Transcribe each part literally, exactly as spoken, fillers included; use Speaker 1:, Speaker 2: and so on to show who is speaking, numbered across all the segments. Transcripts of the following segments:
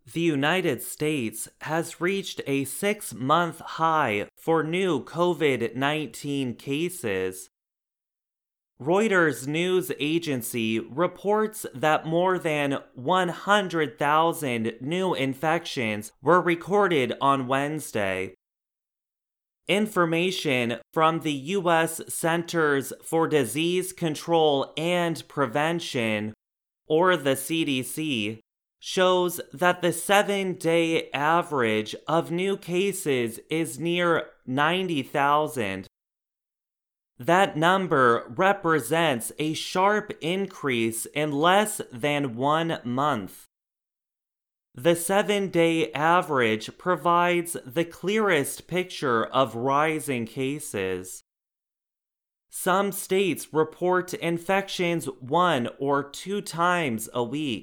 Speaker 1: The United States has reached a six-month high for new COVID nineteen cases. Reuters news agency reports that more than one hundred thousand new infections were recorded on Wednesday. Information from the U S Centers for Disease Control and Prevention, or the C D C, shows that the seven-day average of new cases is near ninety thousand. That number represents a sharp increase in less than one month. The seven-day average provides the clearest picture of rising cases. Some states report infections one or two times a week.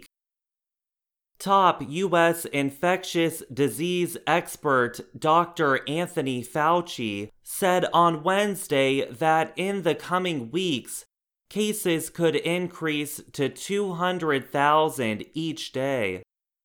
Speaker 1: Top U S infectious disease expert Doctor Anthony Fauci said on Wednesday that in the coming weeks, cases could increase to two hundred thousand each day.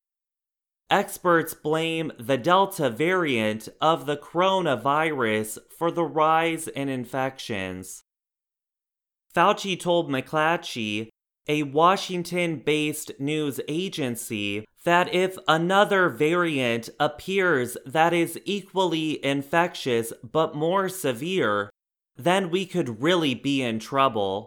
Speaker 1: Experts blame the Delta variant of the coronavirus for the rise in infections. Fauci told McClatchy, a Washington-based news agency, that if another variant appears that is equally infectious but more severe, then we could really be in trouble.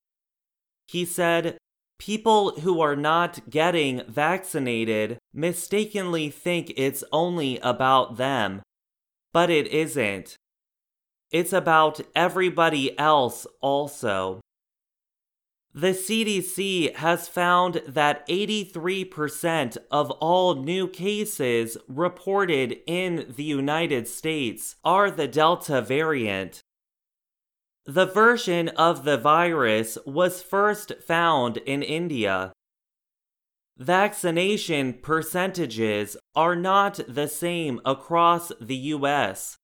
Speaker 1: He said, people who are not getting vaccinated mistakenly think it's only about them, but it isn't. It's about everybody else also. The C D C has found that eighty-three percent of all new cases reported in the United States are the Delta variant. The version of the virus was first found in India. Vaccination percentages are not the same across the U S.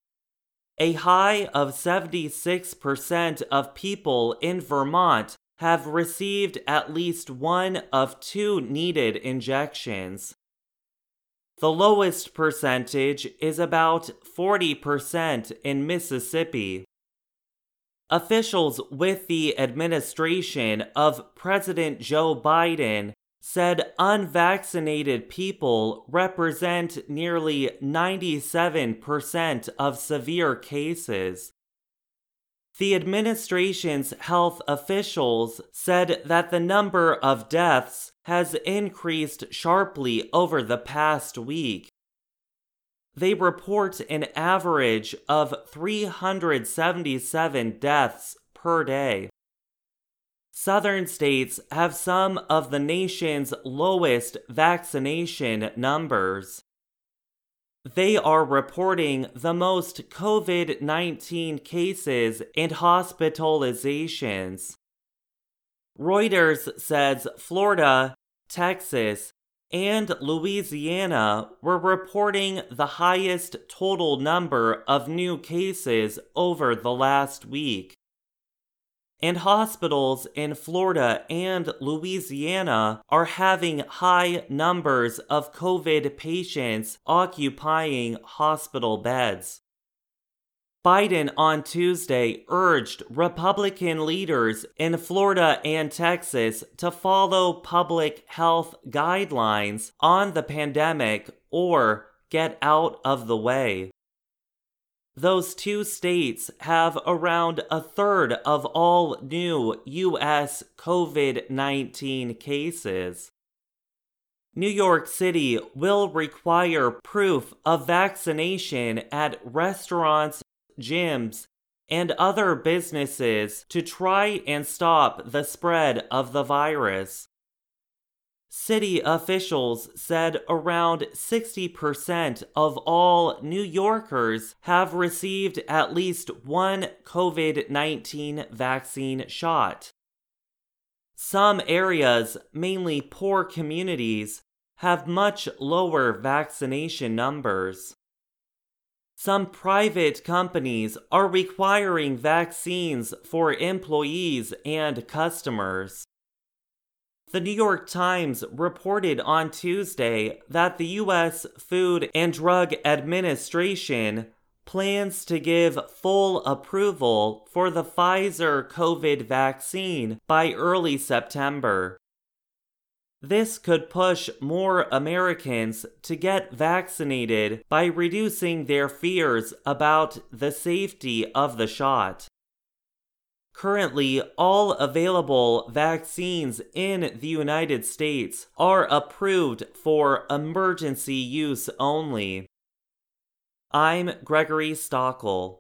Speaker 1: A high of seventy-six percent of people in Vermont have received at least one of two needed injections. The lowest percentage is about forty percent in Mississippi. Officials with the administration of President Joe Biden said unvaccinated people represent nearly ninety-seven percent of severe cases. The administration's health officials said that the number of deaths has increased sharply over the past week. They report an average of three hundred seventy-seven deaths per day. Southern states have some of the nation's lowest vaccination numbers. They are reporting the most COVID nineteen cases and hospitalizations. Reuters says Florida, Texas, and Louisiana were reporting the highest total number of new cases over the last week. And hospitals in Florida and Louisiana are having high numbers of COVID patients occupying hospital beds. Biden on Tuesday urged Republican leaders in Florida and Texas to follow public health guidelines on the pandemic or get out of the way. Those two states have around a third of all new U S COVID nineteen cases. New York City will require proof of vaccination at restaurants, gyms, and other businesses to try and stop the spread of the virus. City officials said around sixty percent of all New Yorkers have received at least one COVID nineteen vaccine shot. Some areas, mainly poor communities, have much lower vaccination numbers. Some private companies are requiring vaccines for employees and customers. The New York Times reported on Tuesday that the U S Food and Drug Administration plans to give full approval for the Pfizer COVID vaccine by early September. This could push more Americans to get vaccinated by reducing their fears about the safety of the shot. Currently, all available vaccines in the United States are approved for emergency use only. I'm Gregory Stockel.